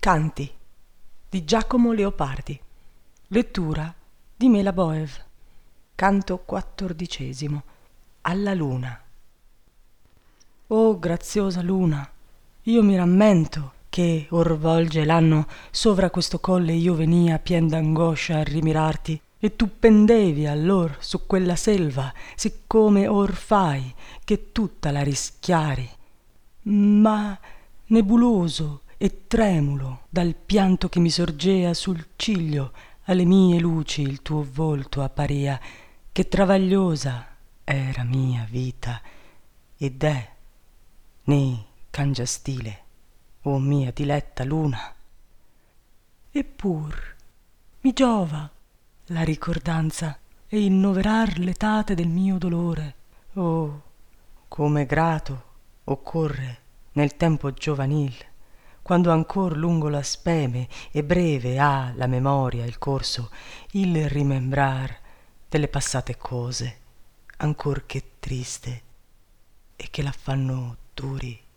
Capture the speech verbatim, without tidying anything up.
Canti di Giacomo Leopardi. Lettura di Mela Boev. Canto quattordicesimo. Alla luna. Oh graziosa luna, io mi rammento che or volge l'anno sovra questo colle io venia pien d'angoscia a rimirarti, e tu pendevi allor su quella selva, siccome or fai che tutta la rischiari, ma nebuloso e tremulo dal pianto che mi sorgea sul ciglio alle mie luci il tuo volto apparia, che travagliosa era mia vita ed è, né cangia stile, o mia diletta luna. Eppur mi giova la ricordanza e il noverar l'etate del mio dolore. Oh, come grato occorre nel tempo giovanil, quando ancor lungo la speme e breve ha la memoria il corso, il rimembrar delle passate cose, ancor che triste, e che la fanno duri